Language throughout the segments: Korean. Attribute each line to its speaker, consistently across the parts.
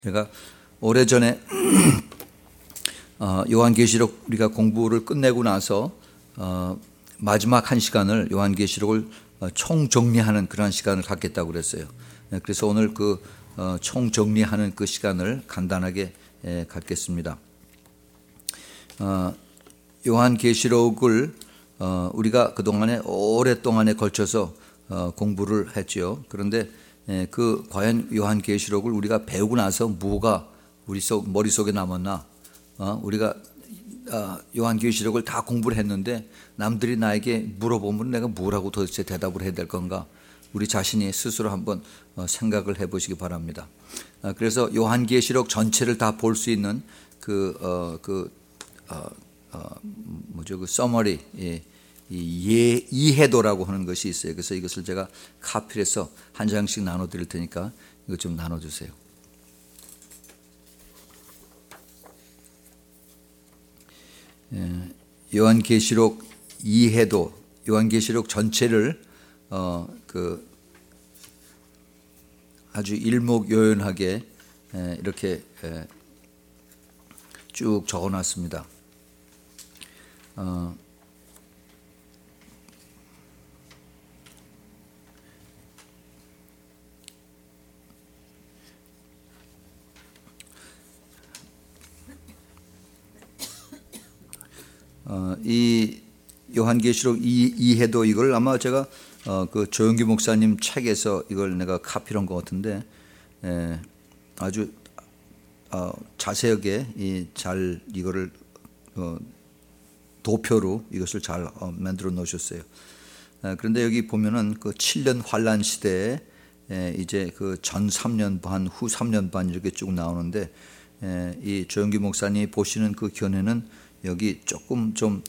Speaker 1: 제가 오래전에 요한계시록 우리가 공부를 끝내고 나서 마지막 한 시간을 요한계시록을 총정리하는 그런 시간을 갖겠다고 그랬어요. 그래서 오늘 그 총정리하는 그 시간을 간단하게 갖겠습니다. 요한계시록을 우리가 그동안에 오랫동안에 걸쳐서 공부를 했죠. 그런데 그 과연 요한계시록을 우리가 배우고 나서 뭐가 우리 머릿속에 남았나? 우리가 요한계시록을 다 공부를 했는데 남들이 나에게 물어보면 내가 뭐라고 도대체 대답을 해야 될 건가? 우리 자신이 스스로 한번 생각을 해보시기 바랍니다. 그래서 요한계시록 전체를 다 볼 수 있는 그 서머리, 이해도라고 하는 것이 있어요. 그래서 이것을 제가 카피를 해서 한 장씩 나눠드릴 테니까 이거 좀 나눠주세요. 요한계시록 이해도, 요한계시록 전체를 아주 일목요연하게 이렇게 쭉 적어놨습니다. 이 요한계시록 이해도 이걸 아마 제가 그 조영기 목사님 책에서 이걸 내가 카피한 것 같은데 아주 자세하게 잘 이거를 도표로 이것을 잘 만들어 놓으셨어요. 그런데 여기 보면은 그 7년 환란 시대에 이제 그 전 3년 반, 후 3년 반 이렇게 쭉 나오는데 이 조영기 목사님이 보시는 그 견해는 여기 조금 좀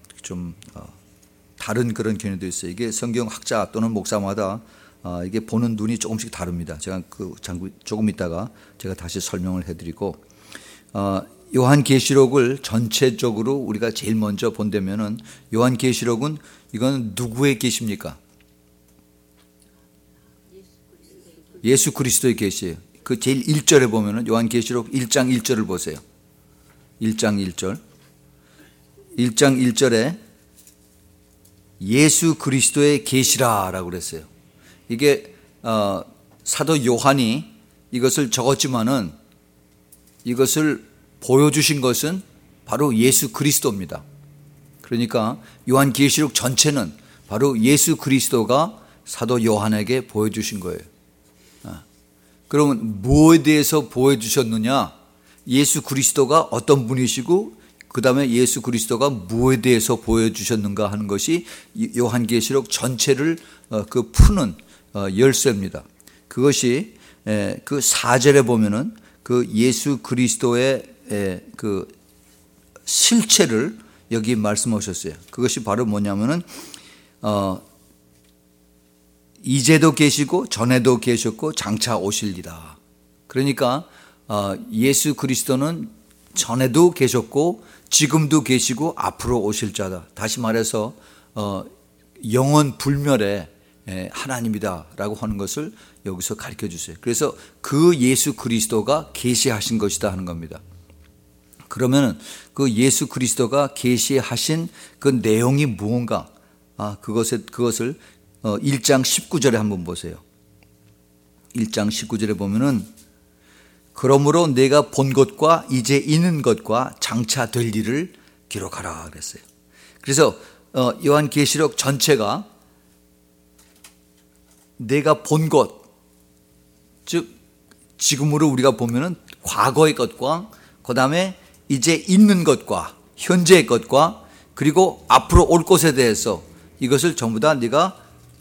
Speaker 1: 다른 그런 견해도 있어요. 이게 성경 학자 또는 목사마다 이게 보는 눈이 조금씩 다릅니다. 제가 조금 있다가 제가 다시 설명을 해드리고 요한계시록을 전체적으로 우리가 제일 먼저 본다면은 요한계시록은 이건 누구의 계시입니까? 예수 그리스도의 계시예요. 그 제일 1절에 보면은 요한계시록 1장 1절을 보세요. 1장 1절. 1장 1절에 예수 그리스도의 계시라라고 그랬어요. 이게 사도 요한이 이것을 적었지만은 이것을 보여주신 것은 바로 예수 그리스도입니다. 그러니까 요한계시록 전체는 바로 예수 그리스도가 사도 요한에게 보여주신 거예요. 그러면 무엇에 대해서 보여주셨느냐? 예수 그리스도가 어떤 분이시고 그 다음에 예수 그리스도가 무엇에 대해서 보여주셨는가 하는 것이 요한계시록 전체를 푸는 열쇠입니다. 그것이 그 4절에 보면은 그 예수 그리스도의 그 실체를 여기 말씀하셨어요. 그것이 바로 뭐냐면은 이제도 계시고 전에도 계셨고 장차 오실리라. 그러니까 예수 그리스도는 전에도 계셨고 지금도 계시고 앞으로 오실 자다. 다시 말해서 영원 불멸의 하나님이다라고 하는 것을 여기서 가르쳐 주세요. 그래서 그 예수 그리스도가 계시하신 것이다 하는 겁니다. 그러면 그 예수 그리스도가 계시하신 그 내용이 무언가? 그것을 1장 19절에 한번 보세요. 1장 19절에 보면은 그러므로 내가 본 것과 이제 있는 것과 장차 될 일을 기록하라 그랬어요. 그래서 요한계시록 전체가 내가 본 것, 즉 지금으로 우리가 보면은 과거의 것과 그 다음에 이제 있는 것과 현재의 것과 그리고 앞으로 올 것에 대해서 이것을 전부 다 네가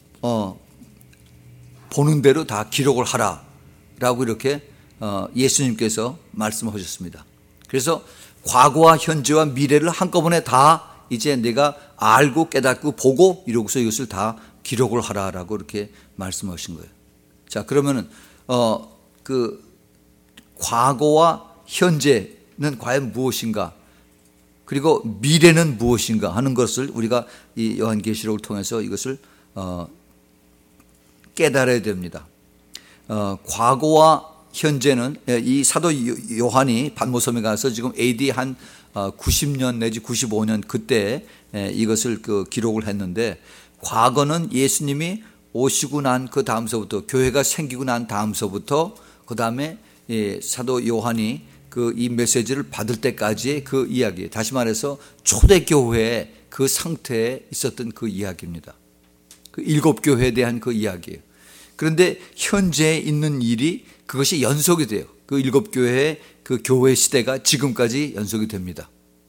Speaker 1: 보는 대로 다 기록을 하라라고 이렇게 예수님께서 말씀하셨습니다. 그래서 과거와 현재와 미래를 한꺼번에 다 이제 내가 알고 깨닫고 보고 이러고서 이것을 다 기록을 하라라고 이렇게 말씀하신 거예요. 자, 그러면은 그 과거와 현재는 과연 무엇인가? 그리고 미래는 무엇인가 하는 것을 우리가 이 요한계시록을 통해서 이것을 깨달아야 됩니다. 과거와 현재는 이 사도 요한이 patmos섬에 가서 지금 AD 한 90년 내지 95년 그때 이것을 기록을 했는데, 과거는 예수님이 오시고 난 그 다음서부터, 교회가 생기고 난 다음서부터 그 다음에 사도 요한이 이 메시지를 받을 때까지의 그 이야기, 다시 말해서 초대교회의 그 상태에 있었던 그 이야기입니다. 그 7교회에 대한 그 이야기예요. 그런데 현재 있는 일이 그것이 연속이 돼요. 그 7교회의 그 교회 시대가 지금까지 연속이 됩니다.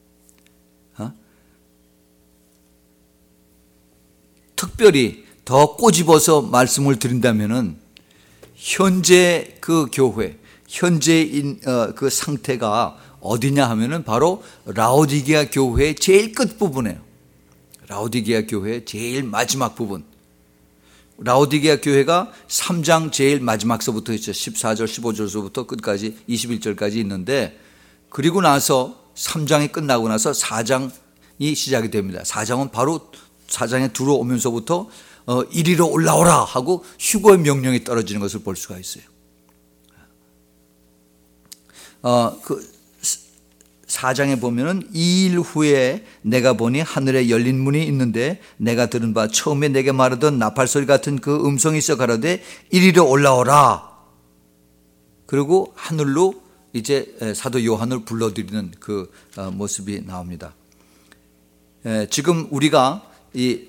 Speaker 1: 특별히 더 꼬집어서 말씀을 드린다면은, 현재 그 교회, 현재인 그 상태가 어디냐 하면은 바로 라오디게아 교회의 제일 끝부분이에요. 라오디게아 교회의 제일 마지막 부분. 라오디게아 교회가 3장 제일 마지막서부터 있죠. 14절, 15절서부터 끝까지 21절까지 있는데, 그리고 나서 3장이 끝나고 나서 4장이 시작이 됩니다. 4장은 바로 4장에 들어오면서부터 이리로 올라오라 하고 휴거의 명령이 떨어지는 것을 볼 수가 있어요. 그 4장에 보면은 2일 후에 내가 보니 하늘에 열린 문이 있는데, 내가 들은 바 처음에 내게 말하던 나팔소리 같은 그 음성이 있어 가로되 이리로 올라오라. 그리고 하늘로 이제 사도 요한을 불러들이는 그 모습이 나옵니다. 지금 우리가 이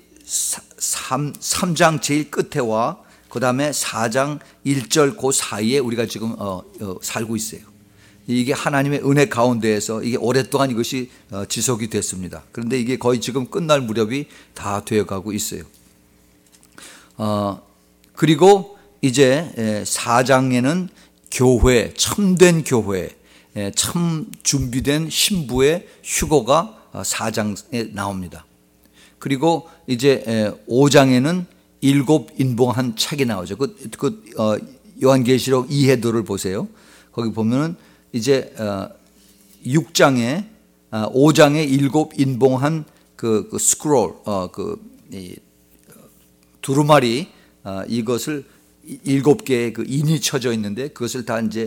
Speaker 1: 3장 제일 끝에와 그 다음에 4장 1절 그 사이에 우리가 지금 살고 있어요. 이게 하나님의 은혜 가운데에서 이게 오랫동안 이것이 지속이 됐습니다. 그런데 이게 거의 지금 끝날 무렵이 다 되어가고 있어요. 그리고 이제 4장에는 교회, 참된 교회, 참 준비된 신부의 휴거가 4장에 나옵니다. 그리고 이제 5장에는 7 인봉한 책이 나오죠. 요한계시록 이해도를 보세요. 거기 보면은 이제 6장에 5장에 7 인봉한 그 스크롤, 두루마리, 이것을 7개의 그 인이 쳐져 있는데, 그것을 다 이제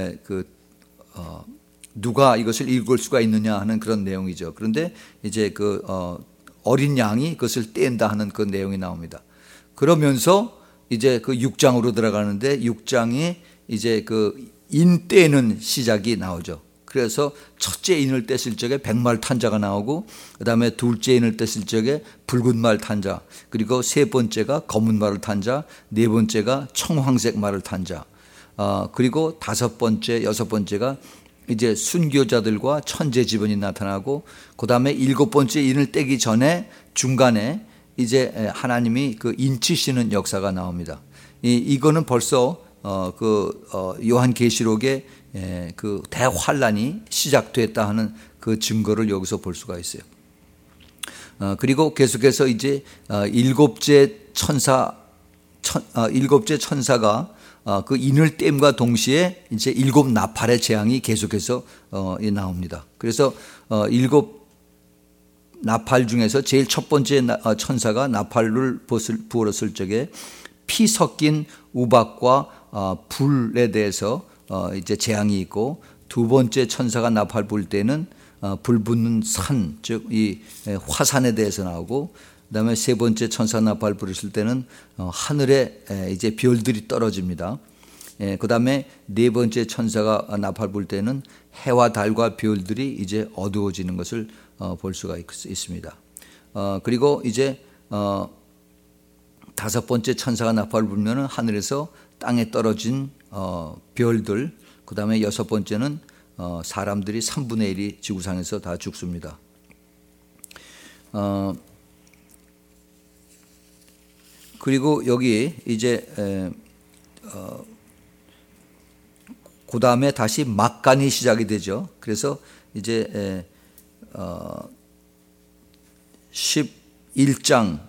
Speaker 1: 누가 이것을 읽을 수가 있느냐 하는 그런 내용이죠. 그런데 이제 어린 양이 그것을 뗀다 하는 그 내용이 나옵니다. 그러면서 이제 6장으로 들어가는데, 6장이 이제 인 떼는 시작이 나오죠. 그래서 첫째 인을 뗐을 적에 백말 탄자가 나오고, 그 다음에 둘째 인을 뗐을 적에 붉은 말 탄자, 그리고 세 번째가 검은 말을 탄자, 네 번째가 청황색 말을 탄자, 그리고 다섯 번째, 여섯 번째가 이제 순교자들과 천재 지번이 나타나고, 그 다음에 7번째 인을 떼기 전에 중간에 이제 하나님이 인치시는 역사가 나옵니다. 이거는 벌써 요한계시록의 그 대환란이 시작됐다 하는 그 증거를 여기서 볼 수가 있어요. 그리고 계속해서 이제 일곱째 천사가 그 인을 땜과 동시에 이제 7 나팔의 재앙이 계속해서 나옵니다. 그래서 7 나팔 중에서 제일 첫 번째 천사가 나팔을 부었을 적에 피 섞인 우박과 불에 대해서 이제 재앙이 있고, 두 번째 천사가 나팔 불 때는 불 붙는 산, 즉 이 화산에 대해서 나오고, 그다음에 세 번째 천사 나팔 부르실 때는 하늘에 이제 별들이 떨어집니다. 그다음에 네 번째 천사가 나팔 불 때는 해와 달과 별들이 이제 어두워지는 것을 볼 수가 있습니다. 그리고 이제 다섯 번째 천사가 나팔을 불면은 하늘에서 땅에 떨어진 별들, 그다음에 여섯 번째는 사람들이 3분의 1이 지구상에서 다 죽습니다. 그리고 여기 이제 그 다음에 다시 막간이 시작이 되죠. 그래서 이제 11장,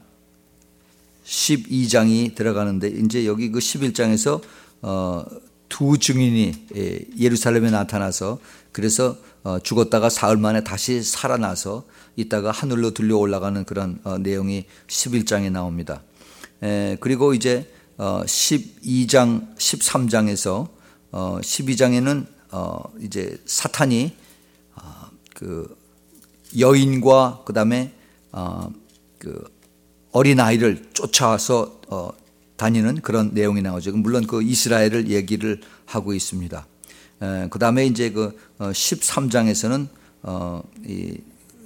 Speaker 1: 12장이 들어가는데, 이제 여기 그 11장에서 두 증인이 예루살렘에 나타나서, 그래서 죽었다가 사흘 만에 다시 살아나서 이따가 하늘로 들려 올라가는 그런 내용이 11장에 나옵니다. 그리고 이제 12장, 13장에서 12장에는 이제 사탄이 그 여인과 그다음에 그 어린 아이를 쫓아서 다니는 그런 내용이 나오죠. 물론 그 이스라엘을 얘기를 하고 있습니다. 그다음에 이제 그 13장에서는 이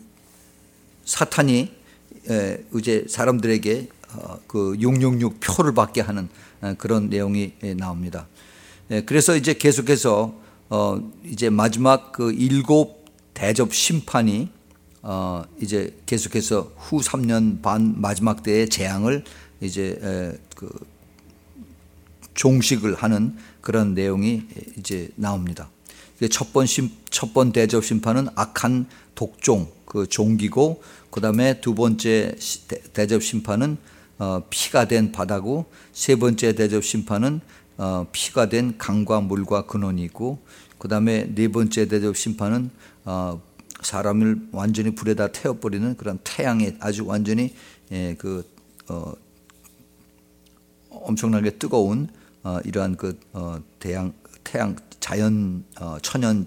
Speaker 1: 사탄이 이제 사람들에게 그 666 표를 받게 하는 그런 내용이 나옵니다. 그래서 이제 계속해서 이제 마지막 그 7 대접 심판이 이제 계속해서 후 3년 반 마지막 때의 재앙을 이제 그 종식을 하는 그런 내용이 이제 나옵니다. 첫 번 대접 심판은 악한 독종 그 종기고, 그다음에 두 번째 대접 심판은 피가 된 바다고, 세 번째 대접 심판은 피가 된 강과 물과 근원이 있고, 그다음에 네 번째 대접 심판은 사람을 완전히 불에다 태워버리는 그런 태양에 아주 완전히 그 엄청나게 뜨거운 이러한 그 태양 자연 천연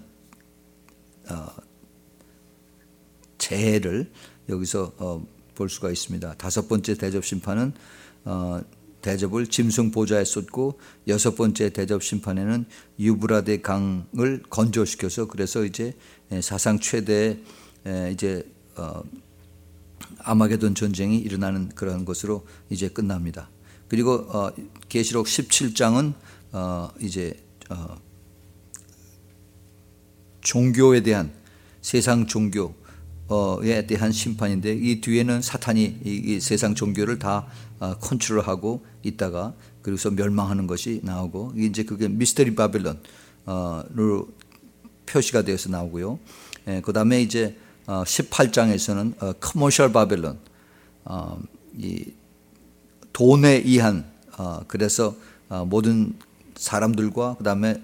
Speaker 1: 재해를 여기서 볼 수가 있습니다. 다섯 번째 대접 심판은 대접을 짐승 보좌에 쏟고, 여섯 번째 대접 심판에는 유브라데 강을 건조시켜서, 그래서 이제 사상 최대의 이제 아마게돈 전쟁이 일어나는 그런 것으로 이제 끝납니다. 그리고 계시록 17장은 이제 종교에 대한, 세상 종교에 대한 심판인데, 이 뒤에는 사탄이 이 세상 종교를 다 컨트롤하고 있다가 그래서 멸망하는 것이 나오고, 이제 그게 미스터리 바빌론으로 표시가 되어서 나오고요. 그 다음에 이제 18장에서는 커머셜 바빌론, 이 돈에 의한, 그래서 모든 사람들과 그다음에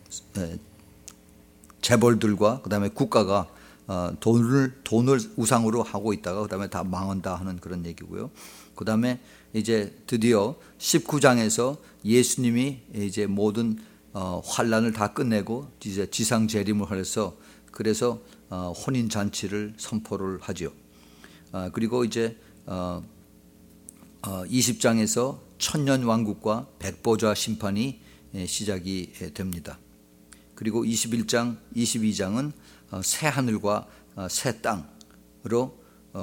Speaker 1: 재벌들과 그다음에 국가가 돈을 우상으로 하고 있다가 그다음에 다 망한다 하는 그런 얘기고요. 그다음에 이제 드디어 19장에서 예수님이 이제 모든 환란을 다 끝내고 이제 지상 재림을 하여서, 그래서 혼인 잔치를 선포를 하죠. 그리고 이제 20장에서 천년 왕국과 백보좌 심판이 시작이 됩니다. 그리고 21장, 22장은 새 하늘과 새 땅으로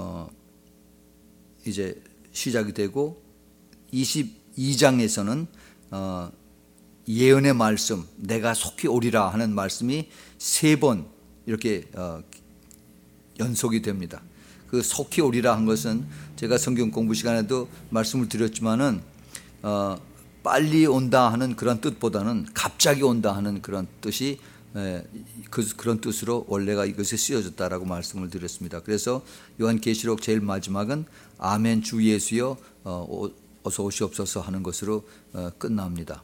Speaker 1: 이제 시작이 되고, 22장에서는 예언의 말씀, 내가 속히 오리라 하는 말씀이 3번 이렇게 연속이 됩니다. 그 속히 오리라 한 것은 제가 성경 공부 시간에도 말씀을 드렸지만은 빨리 온다 하는 그런 뜻보다는 갑자기 온다 하는 그런 뜻이, 그런 뜻으로 원래가 이것에 쓰여졌다라고 말씀을 드렸습니다. 그래서 요한계시록 제일 마지막은 아멘 주 예수여 어서 오시옵소서 하는 것으로 끝납니다.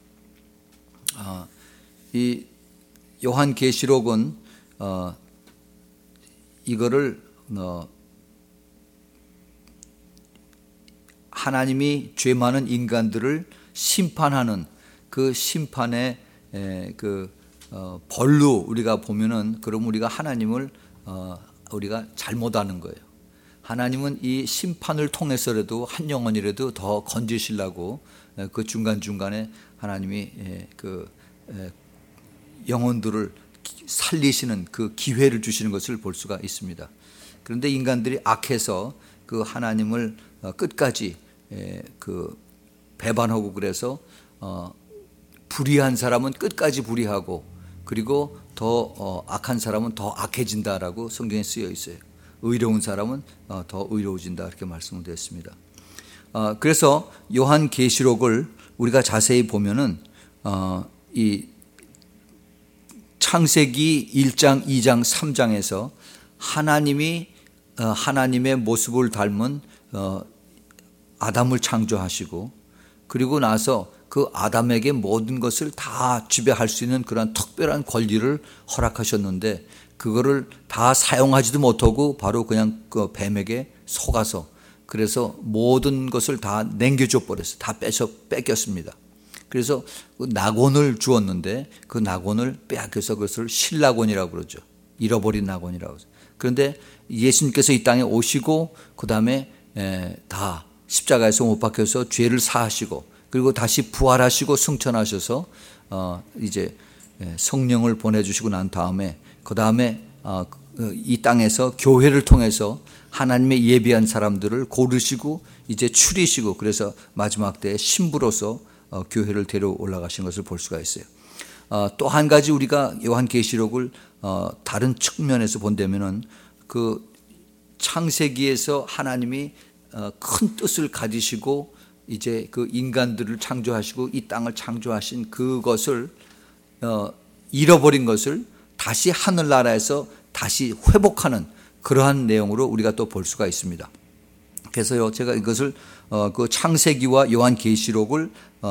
Speaker 1: 이 요한계시록은 이거를 하나님이 죄 많은 인간들을 심판하는 그 심판의 그 벌로 우리가 보면은, 그럼 우리가 하나님을 우리가 잘못하는 거예요. 하나님은 이 심판을 통해서라도 한 영혼이라도 더 건지시려고 그 중간중간에 하나님이 그 영혼들을 살리시는 그 기회를 주시는 것을 볼 수가 있습니다. 그런데 인간들이 악해서 그 하나님을 끝까지 그 배반하고, 그래서 불의한 사람은 끝까지 불의하고, 그리고 더 악한 사람은 더 악해진다라고 성경에 쓰여 있어요. 의로운 사람은 더 의로워진다 이렇게 말씀을 드렸습니다. 그래서 요한계시록을 우리가 자세히 보면은 이 창세기 1장, 2장, 3장에서 하나님이 하나님의 모습을 닮은 아담을 창조하시고, 그리고 나서 그 아담에게 모든 것을 다 지배할 수 있는 그런 특별한 권리를 허락하셨는데, 그거를 다 사용하지도 못하고 바로 그냥 그 뱀에게 속아서, 그래서 모든 것을 다 남겨줘 버렸어요. 다 뺏겼습니다. 그래서 그 낙원을 주었는데 그 낙원을 빼앗겨서 그것을 실낙원이라고 그러죠. 잃어버린 낙원이라고 그러죠. 그런데 예수님께서 이 땅에 오시고 그다음에 다 십자가에서 못 박혀서 죄를 사하시고 그리고 다시 부활하시고 승천하셔서 이제 성령을 보내주시고 난 다음에 그다음에 이 땅에서 교회를 통해서 하나님의 예비한 사람들을 고르시고 이제 추리시고 그래서 마지막 때에 신부로서 교회를 데려 올라가신 것을 볼 수가 있어요. 또 한 가지 우리가 요한계시록을 다른 측면에서 본다면은 그 창세기에서 하나님이 큰 뜻을 가지시고 이제 그 인간들을 창조하시고 이 땅을 창조하신 그것을 잃어버린 것을 다시 하늘나라에서 다시 회복하는 그러한 내용으로 우리가 또 볼 수가 있습니다. 그래서요 제가 이것을 그 창세기와 요한계시록을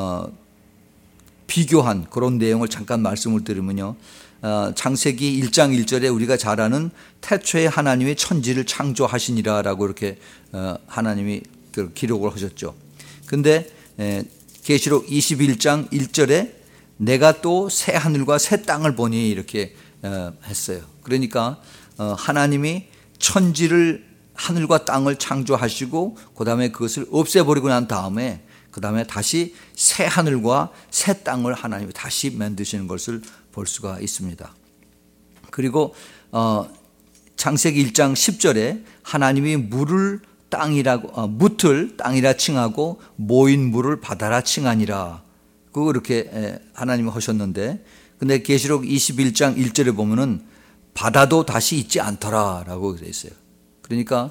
Speaker 1: 비교한 그런 내용을 잠깐 말씀을 드리면요. 창세기 1장 1절에 우리가 잘 아는 태초에 하나님이 천지를 창조하시니라라고 이렇게 하나님이 기록을 하셨죠. 근데 계시록 21장 1절에 내가 또 새 하늘과 새 땅을 보니 이렇게 했어요. 그러니까 하나님이 천지를 하늘과 땅을 창조하시고 그다음에 그것을 없애버리고 난 다음에 그다음에 다시 새 하늘과 새 땅을 하나님이 다시 만드시는 것을 볼 수가 있습니다. 그리고 창세기 1장 10절에 하나님이 물을 땅이라고 묻을 땅이라 칭하고 모인 물을 바다라 칭하니라. 그렇게 하나님이 하셨는데 근데 계시록 21장 1절에 보면은 바다도 다시 있지 않더라라고 되어 있어요. 그러니까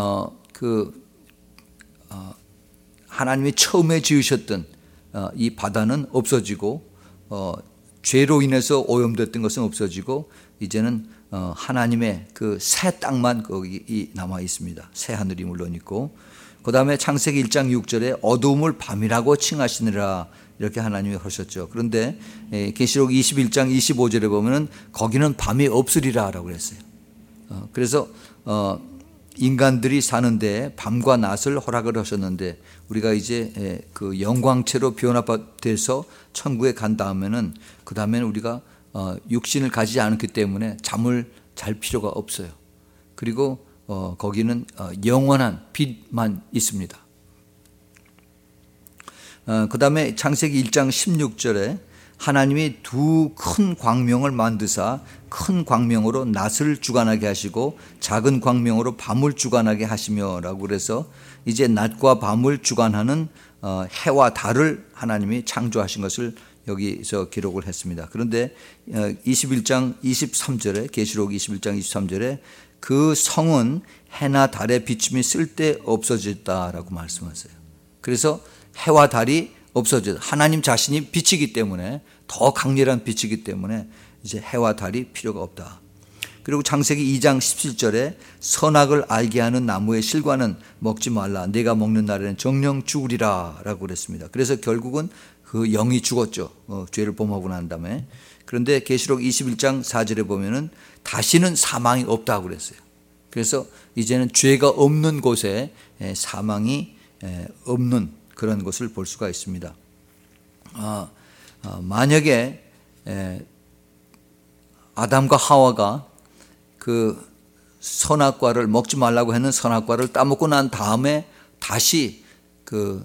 Speaker 1: 하나님이 처음에 지으셨던 이 바다는 없어지고 죄로 인해서 오염됐던 것은 없어지고 이제는 하나님의 그 새 땅만 거기 남아 있습니다. 새 하늘이 물론 있고 그다음에 창세기 1장 6절에 어두움을 밤이라고 칭하시느라 이렇게 하나님이 하셨죠. 그런데 계시록 21장 25절에 보면은 거기는 밤이 없으리라라고 그랬어요. 그래서 인간들이 사는데 밤과 낮을 허락을 하셨는데 우리가 이제 그 영광체로 변화돼서 천국에 간 다음에는 그 다음에는 우리가 육신을 가지지 않기 때문에 잠을 잘 필요가 없어요. 그리고 거기는 영원한 빛만 있습니다. 그 다음에 창세기 1장 16절에 하나님이 두 큰 광명을 만드사 큰 광명으로 낮을 주관하게 하시고 작은 광명으로 밤을 주관하게 하시며라고 그래서 이제 낮과 밤을 주관하는 해와 달을 하나님이 창조하신 것을 여기서 기록을 했습니다. 그런데 21장 23절에 계시록 21장 23절에 그 성은 해나 달의 비춤이 쓸데 없어졌다라고 말씀하세요. 그래서 해와 달이 없어져 하나님 자신이 빛이기 때문에 더 강렬한 빛이기 때문에 이제 해와 달이 필요가 없다. 그리고 창세기 2장 17절에 선악을 알게 하는 나무의 실과는 먹지 말라. 내가 먹는 날에는 정령 죽으리라 라고 그랬습니다. 그래서 결국은 그 영이 죽었죠. 죄를 범하고 난 다음에. 그런데 계시록 21장 4절에 보면은 다시는 사망이 없다고 그랬어요. 그래서 이제는 죄가 없는 곳에 사망이 없는 그런 것을 볼 수가 있습니다. 만약에 아담과 하와가 그 선악과를 먹지 말라고 했는 선악과를 따먹고 난 다음에 다시 그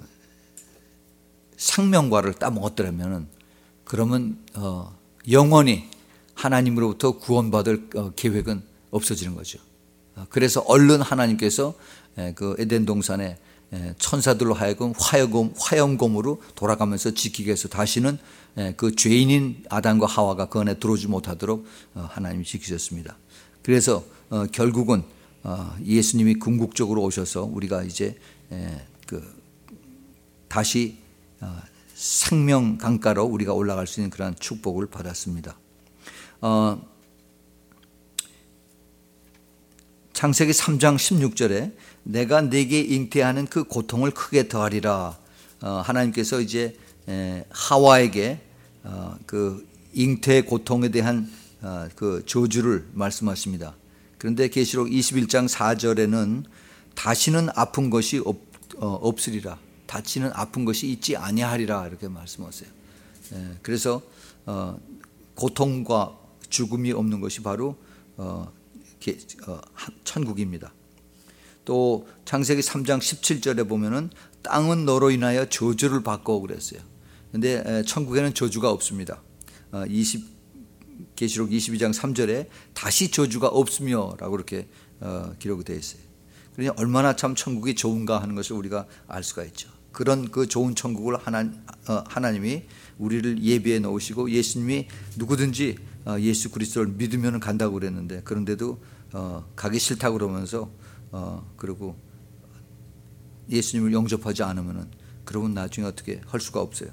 Speaker 1: 생명과를 따먹었더라면 그러면 영원히 하나님으로부터 구원받을 계획은 없어지는 거죠. 그래서 얼른 하나님께서 그 에덴 동산에 천사들로 하여금 화염검으로 돌아가면서 지키기 위해서 다시는 그 죄인인 아담과 하와가 그 안에 들어오지 못하도록 하나님이 지키셨습니다. 그래서 결국은 예수님이 궁극적으로 오셔서 우리가 이제 그 다시 생명 강가로 우리가 올라갈 수 있는 그런 축복을 받았습니다. 창세기 3장 16절에 내가 네게 잉태하는 그 고통을 크게 더하리라. 하나님께서 이제 하와에게 그 잉태 고통에 대한 그 저주를 말씀하십니다. 그런데 계시록 21장 4절에는 다시는 아픈 것이 없으리라. 다시는 아픈 것이 있지 아니하리라 이렇게 말씀하세요. 그래서 고통과 죽음이 없는 것이 바로 천국입니다. 또 창세기 3장 17절에 보면은 땅은 너로 인하여 저주를 받고 그랬어요. 근데 천국에는 저주가 없습니다. 계시록 22장 3절에 다시 저주가 없으며라고 이렇게 기록이 되어 있어요. 그러니 얼마나 참 천국이 좋은가 하는 것을 우리가 알 수가 있죠. 그런 그 좋은 천국을 하나님이 우리를 예비해 놓으시고, 예수님이 누구든지 예수 그리스도를 믿으면 간다고 그랬는데, 그런데도 가기 싫다고 그러면서 그리고 예수님을 영접하지 않으면은, 그러면 나중에 어떻게 할 수가 없어요.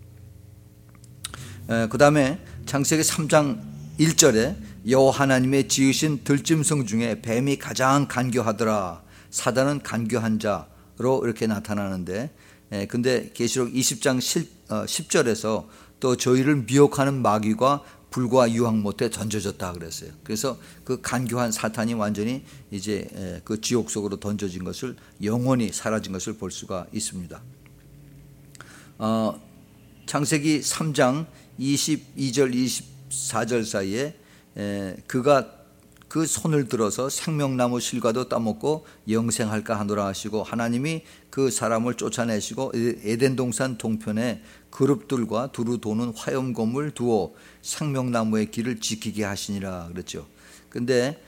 Speaker 1: 그 다음에 창세기 3장 1절에 여호와 하나님의 지으신 들짐승 중에 뱀이 가장 간교하더라. 사단은 간교한 자로 이렇게 나타나는데, 근데 계시록 20장 10절에서 또 저희를 미혹하는 마귀가 불과 유황 못에 던져졌다 그랬어요. 그래서 그 간교한 사탄이 완전히 이제 그 지옥 속으로 던져진 것을, 영원히 사라진 것을 볼 수가 있습니다. 창세기 3장 22절 24절 사이에 그가 그 손을 들어서 생명나무 실과도 따먹고 영생할까 하노라 하시고, 하나님이 그 사람을 쫓아내시고 에덴 동산 동편에 그룹들과 두루 도는 화염검을 두어 생명나무의 길을 지키게 하시니라 그랬죠. 근데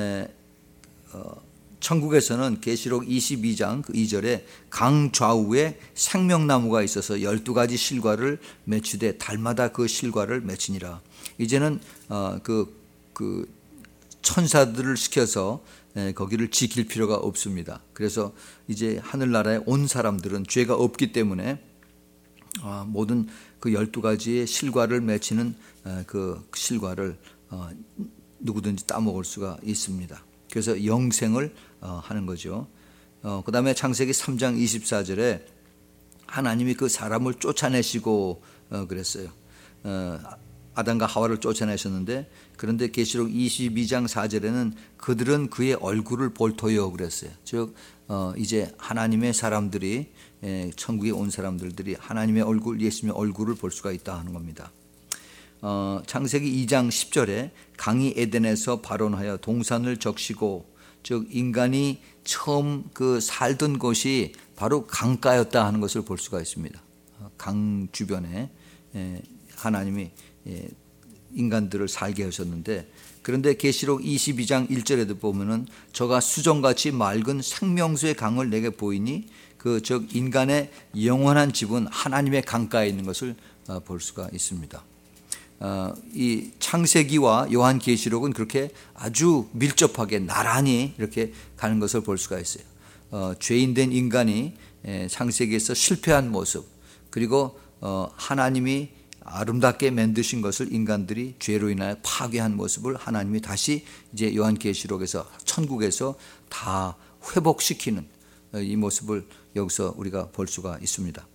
Speaker 1: 천국에서는 계시록 22장 2절에 강 좌우에 생명나무가 있어서 12가지 실과를 맺히되 달마다 그 실과를 맺히니라. 이제는 그 천사들을 시켜서 거기를 지킬 필요가 없습니다. 그래서 이제 하늘나라에 온 사람들은 죄가 없기 때문에 모든 그 12가지의 실과를 맺히는 그 실과를 누구든지 따먹을 수가 있습니다. 그래서 영생을 하는 거죠. 그 다음에 창세기 3장 24절에 하나님이 그 사람을 쫓아내시고 그랬어요. 아담과 하와를 쫓아내셨는데, 그런데 계시록 22장 4절에는 그들은 그의 얼굴을 볼 터요 그랬어요. 즉 이제 하나님의 사람들이, 천국에 온 사람들이 하나님의 얼굴, 예수님의 얼굴을 볼 수가 있다 하는 겁니다. 창세기 2장 10절에 강이 에덴에서 발원하여 동산을 적시고, 즉 인간이 처음 그 살던 곳이 바로 강가였다 하는 것을 볼 수가 있습니다. 강 주변에 하나님이 인간들을 살게 하셨는데, 그런데 계시록 22장 1절에도 보면은 저가 수정같이 맑은 생명수의 강을 내게 보이니, 즉 인간의 영원한 집은 하나님의 강가에 있는 것을 볼 수가 있습니다. 이 창세기와 요한계시록은 그렇게 아주 밀접하게 나란히 이렇게 가는 것을 볼 수가 있어요. 죄인된 인간이 창세기에서 실패한 모습, 그리고 하나님이 아름답게 만드신 것을 인간들이 죄로 인하여 파괴한 모습을 하나님이 다시 이제 요한계시록에서, 천국에서 다 회복시키는 이 모습을 여기서 우리가 볼 수가 있습니다.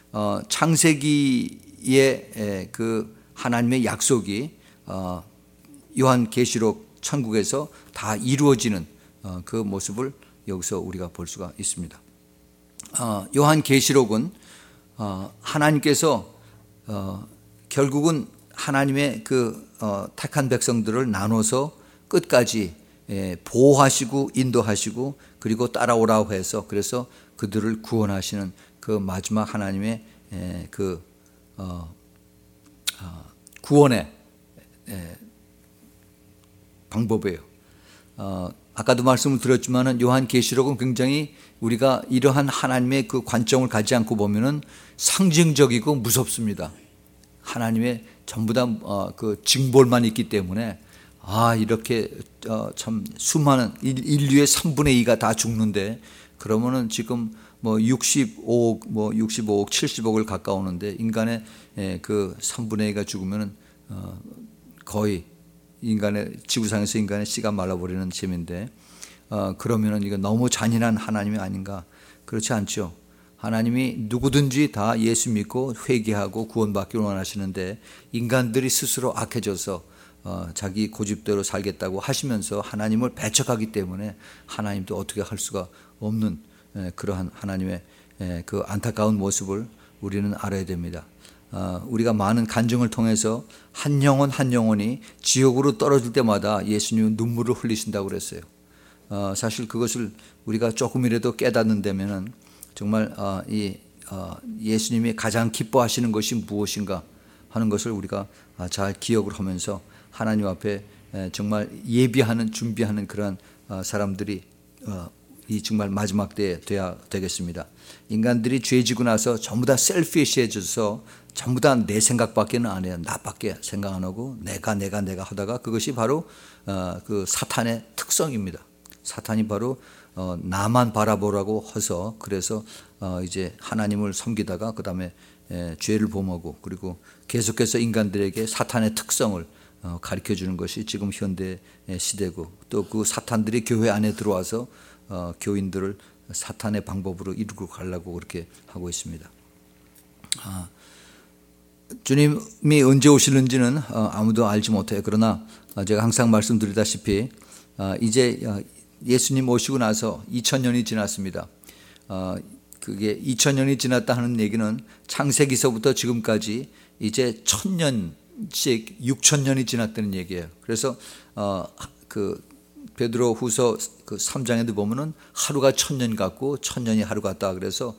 Speaker 1: 창세기의 그 하나님의 약속이 요한계시록 천국에서 다 이루어지는 그 모습을 여기서 우리가 볼 수가 있습니다. 요한계시록은 하나님께서 결국은 하나님의 그 택한 백성들을 나눠서 끝까지 보호하시고 인도하시고 그리고 따라오라고 해서, 그래서 그들을 구원하시는 그 마지막 하나님의 그 구원의 방법이에요. 아까도 말씀을 드렸지만은 요한계시록은 굉장히 우리가 이러한 하나님의 그 관점을 가지 않고 보면은 상징적이고 무섭습니다. 하나님의 전부 다 그 징벌만 있기 때문에, 이렇게 참 수많은 인류의 3분의 2가 다 죽는데, 그러면은 지금 65억, 70억을 가까우는데 인간의 그 3분의 2가 죽으면은 거의 인간의, 지구상에서 인간의 씨가 말라버리는 셈인데, 그러면은 이거 너무 잔인한 하나님이 아닌가? 그렇지 않죠. 하나님이 누구든지 다 예수 믿고 회개하고 구원받기를 원하시는데, 인간들이 스스로 악해져서 자기 고집대로 살겠다고 하시면서 하나님을 배척하기 때문에 하나님도 어떻게 할 수가 없는 그러한 하나님의 그 안타까운 모습을 우리는 알아야 됩니다. 우리가 많은 간증을 통해서 한 영혼 한 영혼이 지옥으로 떨어질 때마다 예수님은 눈물을 흘리신다고 그랬어요. 사실 그것을 우리가 조금이라도 깨닫는다면은 정말 예수님이 가장 기뻐하시는 것이 무엇인가 하는 것을 우리가 잘 기억을 하면서 하나님 앞에 정말 예비하는 준비하는 그런 사람들이 이 정말 마지막 때에 돼야 되겠습니다. 인간들이 죄지고 나서 전부 다 셀피시해져서 전부 다 내 생각밖에는 안 해요. 나밖에 생각 안 하고 내가 하다가 그것이 바로 그 사탄의 특성입니다. 사탄이 바로 나만 바라보라고 해서 그래서 이제 하나님을 섬기다가 그 다음에 죄를 범하고 그리고 계속해서 인간들에게 사탄의 특성을 가르쳐 주는 것이 지금 현대 시대고 또 그 사탄들이 교회 안에 들어와서 교인들을 사탄의 방법으로 이루고 가려고 그렇게 하고 있습니다. 주님이 언제 오시는지는 아무도 알지 못해요. 그러나 제가 항상 말씀드리다시피 이제 예수님 오시고 나서 2000년이 지났습니다. 그게 2000년이 지났다 하는 얘기는 창세기서부터 지금까지 이제 1000년씩 6000년이 지났다는 얘기예요. 그래서 그 베드로후서 그 3장에도 보면은 하루가 1000년 같고 1000년이 하루 같다. 그래서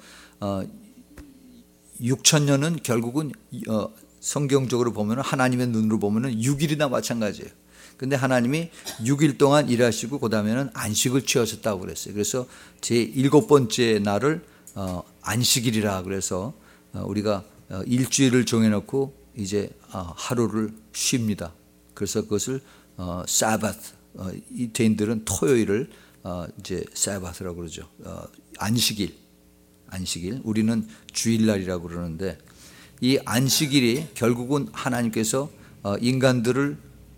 Speaker 1: 6000년은 결국은 성경적으로 보면 하나님의 눈으로 보면 6일이나 마찬가지예요. 근데 하나님이 6일 동안 일하시고 그 다음에는 안식을 취하셨다고 그랬어요. 그래서 제 7번째 날을 안식일이라 그래서 우리가 일주일을 정해놓고 이제 하루를 쉽니다. 그래서 그것을 사바트, 이태인들은 토요일을 이제 사바트라고 그러죠. 안식일, 우리는 주일날이라고 그러는데 이 안식일이 결국은 하나님께서 인간들을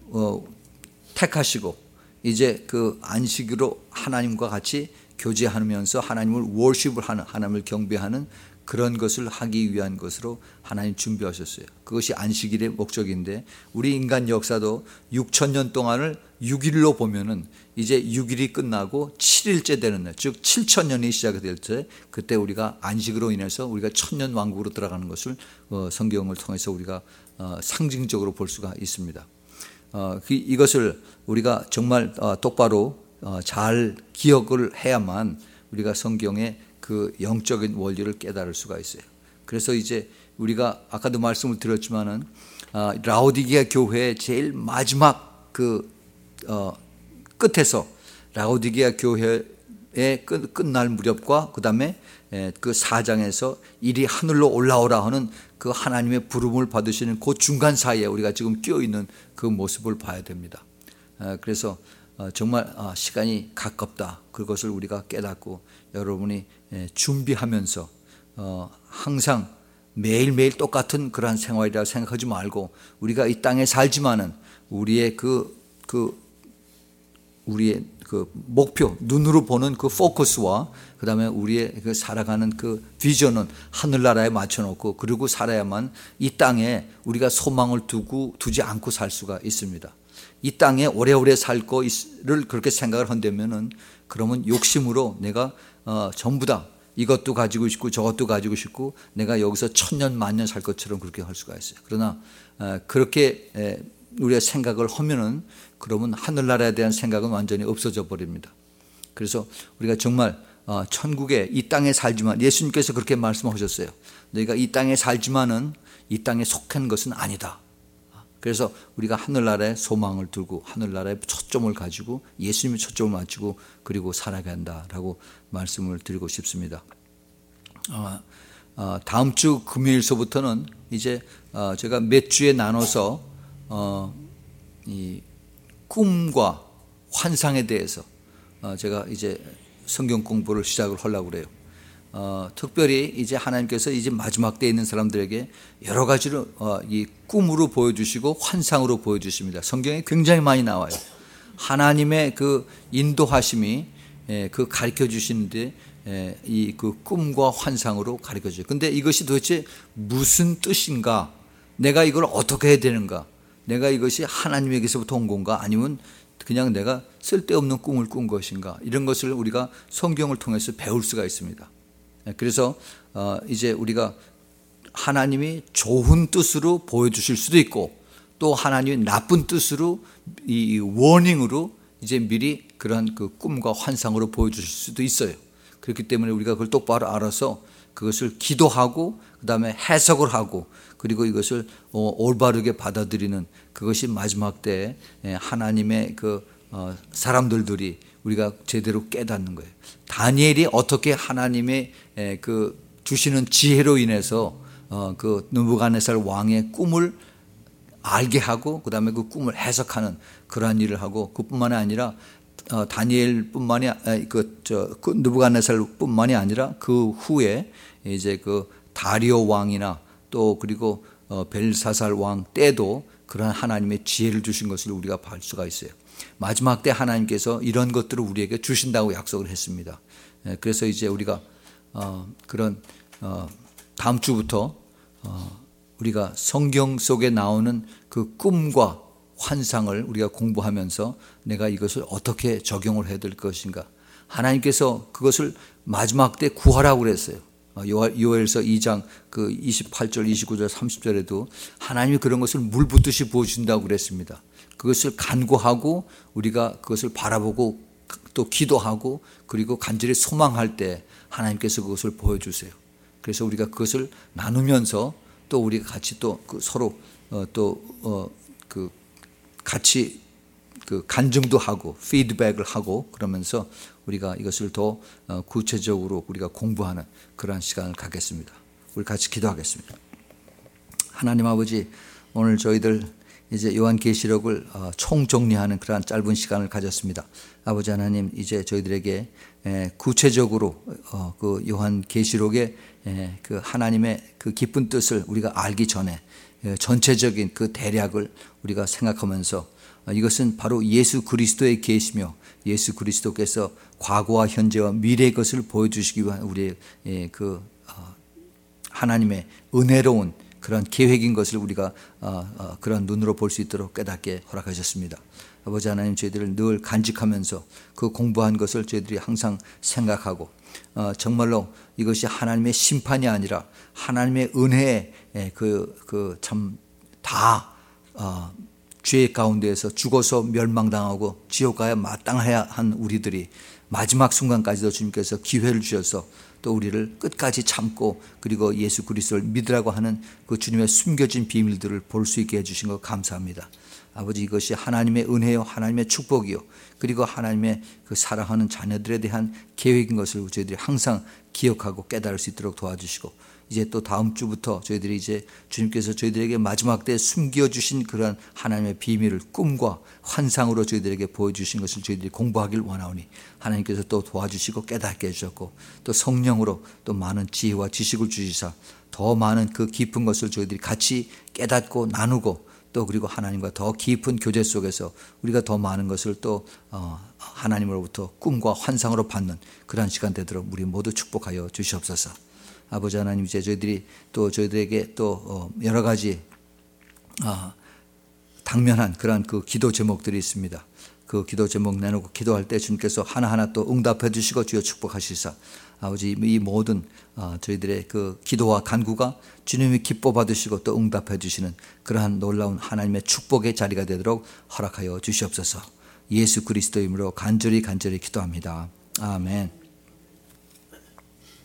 Speaker 1: 택하시고 이제 그 안식으로 하나님과 같이 교제하면서 하나님을 월십을 하는, 하나님을 경배하는 그런 것을 하기 위한 것으로 하나님 준비하셨어요. 그것이 안식일의 목적인데 우리 인간 역사도 6000년 동안을 6일로 보면은 이제 6일이 끝나고 7일째 되는 날, 즉 7000년이 시작될 때 그때 우리가 안식으로 인해서 우리가 천년 왕국으로 들어가는 것을 성경을 통해서 우리가 상징적으로 볼 수가 있습니다. 이것을 우리가 정말 똑바로 잘 기억을 해야만 우리가 성경의 그 영적인 원리를 깨달을 수가 있어요. 그래서 이제 우리가 아까도 말씀을 드렸지만은 라오디게아 교회의 제일 마지막 그 끝에서 라오디게아 교회의 끝날 무렵과 그 다음에 그 4장에서 이리 하늘로 올라오라 하는 그 하나님의 부름을 받으시는 그 중간 사이에 우리가 지금 끼어 있는 그 모습을 봐야 됩니다. 그래서 정말 시간이 가깝다. 그것을 우리가 깨닫고 여러분이 준비하면서 항상 매일매일 똑같은 그러한 생활이라고 생각하지 말고 우리가 이 땅에 살지만은 우리의 우리의 그 목표, 눈으로 보는 그 포커스와 그 다음에 우리의 그 살아가는 그 비전은 하늘나라에 맞춰놓고 그리고 살아야만 이 땅에 우리가 소망을 두지 않고 살 수가 있습니다. 이 땅에 오래오래 살 거를 그렇게 생각을 한다면은 그러면 욕심으로 내가 전부 다 이것도 가지고 싶고 저것도 가지고 싶고 내가 여기서 1000년 만년 살 것처럼 그렇게 할 수가 있어요. 그러나 그렇게 우리가 생각을 하면은 그러면 하늘나라에 대한 생각은 완전히 없어져 버립니다. 그래서 우리가 정말 천국에 이 땅에 살지만 예수님께서 그렇게 말씀하셨어요. 너희가 이 땅에 살지만은 이 땅에 속한 것은 아니다. 그래서 우리가 하늘나라에 소망을 두고 하늘나라에 초점을 가지고 예수님의 초점을 맞추고 그리고 살아가야 한다라고 말씀을 드리고 싶습니다. 다음 주 금요일서부터는 이제 제가 몇 주에 나눠서 이 꿈과 환상에 대해서 제가 이제 성경 공부를 시작을 하려고 그래요. 특별히 이제 하나님께서 이제 마지막 때에 있는 사람들에게 여러 가지로 이 꿈으로 보여주시고 환상으로 보여주십니다. 성경에 굉장히 많이 나와요. 하나님의 그 인도하심이 그 가르쳐 주시는데 이 그 꿈과 환상으로 가르쳐 줘요. 근데 이것이 도대체 무슨 뜻인가? 내가 이걸 어떻게 해야 되는가? 내가 이것이 하나님에게서부터 온 건가? 아니면 그냥 내가 쓸데없는 꿈을 꾼 것인가? 이런 것을 우리가 성경을 통해서 배울 수가 있습니다. 그래서 이제 우리가 하나님이 좋은 뜻으로 보여주실 수도 있고 또 하나님이 나쁜 뜻으로 이 워닝으로 이제 미리 그런 그 꿈과 환상으로 보여주실 수도 있어요. 그렇기 때문에 우리가 그걸 똑바로 알아서 그것을 기도하고 그다음에 해석을 하고 그리고 이것을 올바르게 받아들이는 그것이 마지막 때에 하나님의 그 사람들이 우리가 제대로 깨닫는 거예요. 다니엘이 어떻게 하나님의 그 주시는 지혜로 인해서 그 느부갓네살 왕의 꿈을 알게 하고 그다음에 그 꿈을 해석하는 그러한 일을 하고 그뿐만이 아니라 다니엘뿐만이 그 느부갓네살뿐만이 아니라 그 후에 이제 그 다리오 왕이나 또 그리고 벨사살 왕 때도 그런 하나님의 지혜를 주신 것을 우리가 볼 수가 있어요. 마지막 때 하나님께서 이런 것들을 우리에게 주신다고 약속을 했습니다. 그래서 이제 우리가 그런 다음 주부터 우리가 성경 속에 나오는 그 꿈과 환상을 우리가 공부하면서 내가 이것을 어떻게 적용을 해야 될 것인가. 하나님께서 그것을 마지막 때 구하라고 그랬어요. 요엘서 2장 그 28절, 29절, 30절에도 하나님이 그런 것을 물 붓듯이 부어주신다고 그랬습니다. 그것을 간구하고 우리가 그것을 바라보고 또 기도하고 그리고 간절히 소망할 때 하나님께서 그것을 보여주세요. 그래서 우리가 그것을 나누면서 또 우리가 같이 또 서로 그 같이 그 간증도 하고 피드백을 하고 그러면서 우리가 이것을 더 구체적으로 우리가 공부하는 그러한 시간을 갖겠습니다. 우리 같이 기도하겠습니다. 하나님 아버지, 오늘 저희들 이제 요한계시록을 총정리하는 그러한 짧은 시간을 가졌습니다. 아버지 하나님, 이제 저희들에게 구체적으로 그 요한계시록의 그 하나님의 그 깊은 뜻을 우리가 알기 전에 전체적인 그 대략을 우리가 생각하면서 이것은 바로 예수 그리스도의 계시며 예수 그리스도께서 과거와 현재와 미래의 것을 보여주시기 위한 우리의 그 하나님의 은혜로운 그런 계획인 것을 우리가 그런 눈으로 볼 수 있도록 깨닫게 허락하셨습니다. 아버지 하나님, 저희들을 늘 간직하면서 그 공부한 것을 저희들이 항상 생각하고 정말로 이것이 하나님의 심판이 아니라 하나님의 은혜의 그 참 다 죄 가운데에서 죽어서 멸망당하고 지옥 가야 마땅해야 한 우리들이 마지막 순간까지도 주님께서 기회를 주셔서 또 우리를 끝까지 참고 그리고 예수 그리스도를 믿으라고 하는 그 주님의 숨겨진 비밀들을 볼 수 있게 해주신 것 감사합니다. 아버지, 이것이 하나님의 은혜요, 하나님의 축복이요, 그리고 하나님의 그 사랑하는 자녀들에 대한 계획인 것을 저희들이 항상 기억하고 깨달을 수 있도록 도와주시고, 이제 또 다음 주부터 저희들이 이제 주님께서 저희들에게 마지막 때 숨겨주신 그런 하나님의 비밀을 꿈과 환상으로 저희들에게 보여주신 것을 저희들이 공부하길 원하오니 하나님께서 또 도와주시고 깨닫게 해주셨고, 또 성령으로 또 많은 지혜와 지식을 주시사 더 많은 그 깊은 것을 저희들이 같이 깨닫고 나누고 또 그리고 하나님과 더 깊은 교제 속에서 우리가 더 많은 것을 또 하나님으로부터 꿈과 환상으로 받는 그러한 시간 되도록 우리 모두 축복하여 주시옵소서. 아버지 하나님, 이제 저희들이 또 저희들에게 또 여러 가지 당면한 그러한 그 기도 제목들이 있습니다. 그 기도 제목 내놓고 기도할 때 주님께서 하나하나 또 응답해 주시고 주여 축복하시사 아버지, 이 모든 저희들의 그 기도와 간구가 주님이 기뻐 받으시고 또 응답해 주시는 그러한 놀라운 하나님의 축복의 자리가 되도록 허락하여 주시옵소서. 예수 그리스도 이름으로 간절히 기도합니다. 아멘.